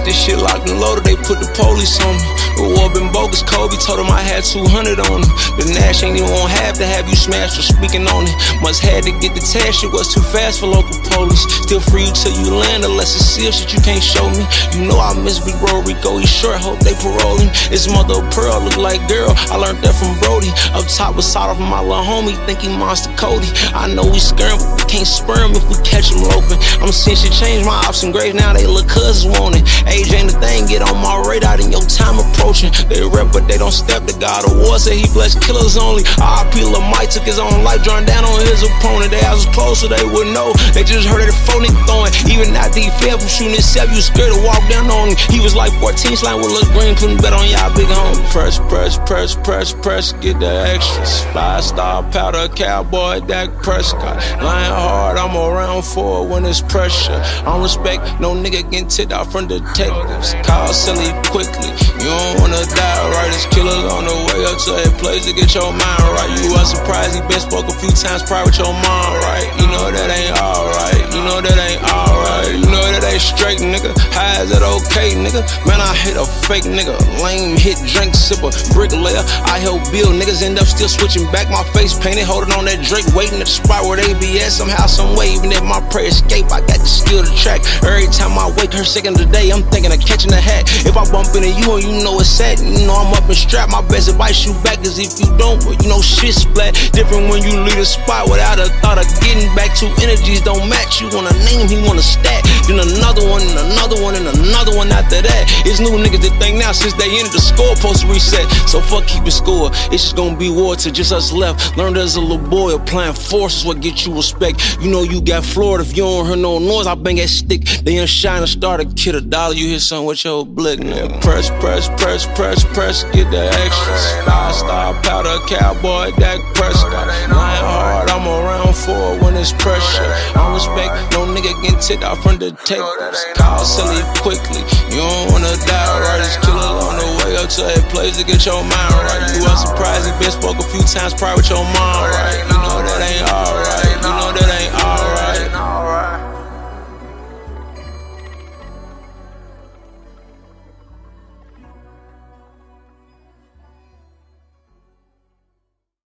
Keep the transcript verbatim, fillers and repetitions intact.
got this shit locked and loaded, they put the police on me. The war been bogus, Kobe told him I had two hundred on him. The Nash ain't even won't have to have you smashed for speaking on it. Must had to get the test, shit was too fast for local police. Still free you till you land, unless it's seal shit you can't show me. You know I miss Big Bro Rico, he short, hope they parole him. His mother of pearl look like girl, I learned that from Brody. Up top was sawed off my little homie, think he Monster Cody. I know we scare him, but we can't spur him if we catch him loping. I'm seeing shit change, my ops and graves, now they look cousins want it. Age ain't the thing, get on my radar, then your time approaching. They rep but they don't step, the God of war said he blessed killers only. R I P Lil Mike took his own life, drawing down on his opponent. They eyes was close so they would know, they just heard of the phone nigga throwing. Even after he fell from shooting himself, you scared to walk down on him. He was like fourteen, slime with Lil Green, putting bet on y'all big home. Press, press, press, press, press, get the extras. Five star powder, cowboy, Dak Prescott. Lying hard, I'm around for it when it's pressure. I don't respect no nigga getting tipped out from detectives. Call Silly quickly, you don't wanna die right. It's killers on the way up to a place to get your mind right. You are surprised he been spoke a few times prior with your mom, right? You know that ain't alright, you know that ain't alright. You know that ain't straight, nigga. How is that okay, nigga? Man, I hit a fake nigga, lame hit, drink sipper, bricklayer. I help build, niggas end up still switching back. My face painted, holding on that Drake, waiting at the spot where they be at. Somehow, some way, even if my prayer escape, I got the skill to track. Every time I wake her second of the day, I'm thinking of catching a hat. If I bump into you and you know it's sad, you know I'm up and strapped. My best advice, shoot back, cause if you don't, well, you know shit splat. Different when you leave a spot without a thought of getting back. Two energies don't match, you want a name, he want a stat. Then another one, and another one, and another one after that. It's new niggas that think now since they entered the score, post to reset. So fuck keeping score, it's just gonna be war till just us left. Learned as a little boy, applying force is what get you respect. You know you got Florida, if you don't hear no noise, I bang that stick. They unshine and start a kid a dollar, you hit something with your blick, nigga. Press, press, press, press, press, get the extras. Five star powder, cowboy, Dak Prescott. Lying hard, I'm around for it when it's pressure. I don't respect no nigga getting tipped out from detectives. Call Silly quickly, you don't wanna die right. It's killers on the way up to a place to get your mind right. You are surprised he been spoke a few times prior with your mom, right? You know that ain't alright.